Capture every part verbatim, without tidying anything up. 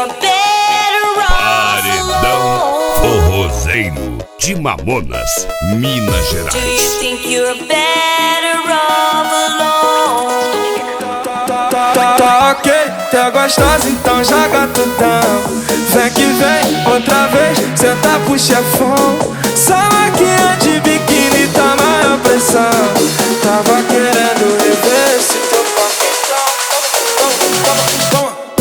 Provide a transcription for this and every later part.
Paredão Forrozeiro de Mamonas, Minas Gerais. Tá ok, tá gostosa, então joga tudão. Vem que vem, outra vez, senta pro chefão. Só maquinha de biquíni, tá maior pressão. Tava querendo rever esse teu papo, então toma, toma, toma.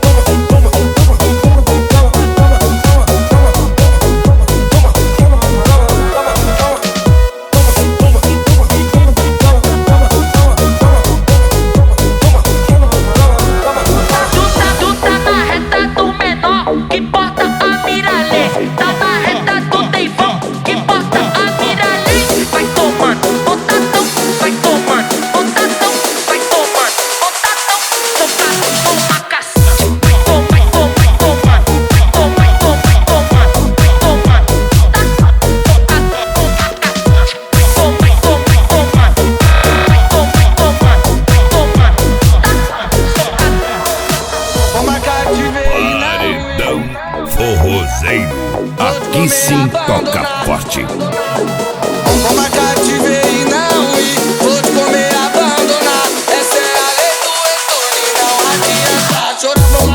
Paredão Forrozeiro, aqui sim toca forte. Vou marcar te ver e não ir, vou te comer, abandonar. Essa é a lei do retorno e não adianta chorar.